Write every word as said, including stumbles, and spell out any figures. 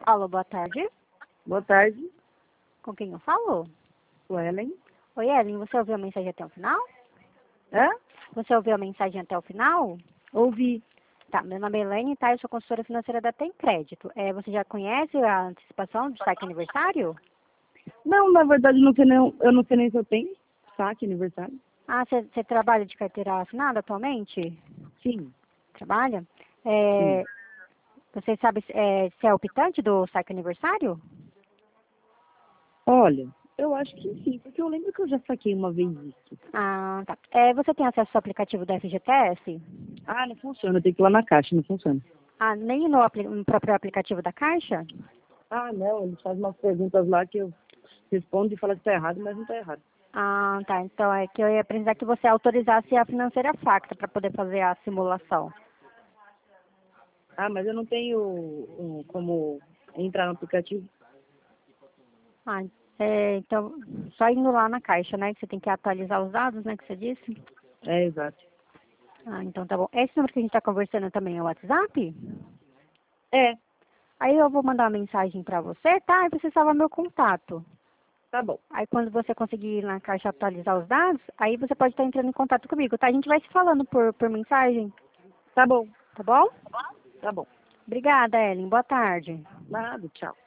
Alô, boa tarde. Boa tarde, Com quem eu falo? Suelen. Oi, Ellen, você ouviu a mensagem até o final? Hã? Você ouviu a mensagem até o final? Ouvi. Tá, meu nome é Elaine, tá? Eu sou consultora financeira da Tem Crédito. É, você já conhece a antecipação do saque aniversário? Não, na verdade, não sei nem, eu não sei nem se eu tenho saque aniversário. Ah, você você trabalha de carteira assinada atualmente? Sim, Trabalha? sim. É, você sabe se é, se é optante do saque aniversário? Olha, eu acho que sim, porque eu lembro que eu já saquei uma vez isso. Ah, tá. É, você tem acesso ao aplicativo da F G T S? Ah, não funciona, eu tenho que ir lá na caixa, não funciona. Ah, nem no, apli- no próprio aplicativo da Caixa? Ah, não, eles fazem umas perguntas lá que eu respondo e falo que tá errado, mas não tá errado. Ah, tá. Então é que eu ia precisar que você autorizasse a financeira Facta para poder fazer a simulação. Ah, mas eu não tenho um, como entrar no aplicativo. Ah, é, então, só indo lá na caixa, né? Que você tem que atualizar os dados, né? Que você disse. É, exato. Ah, então tá bom. Esse número que a gente tá conversando também é o WhatsApp? É, Aí eu vou mandar uma mensagem para você, tá? E você salva meu contato. tá bom. Aí quando você conseguir ir na caixa atualizar os dados, aí você pode estar entrando em contato comigo, tá? A gente vai se falando por, por mensagem, Tá bom, tá bom? tá bom. Obrigada, Ellen. Boa tarde. Nada, tchau.